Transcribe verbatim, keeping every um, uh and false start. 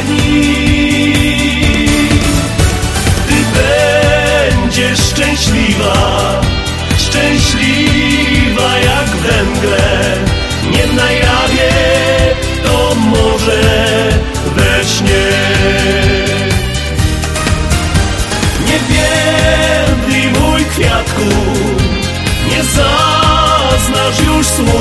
dni. Ty będziesz szczęśliwa, szczęśliwa jak we mgle, nie na jawie, to może we śnie. Niewielki mój kwiatku, nie zaznasz już słońca.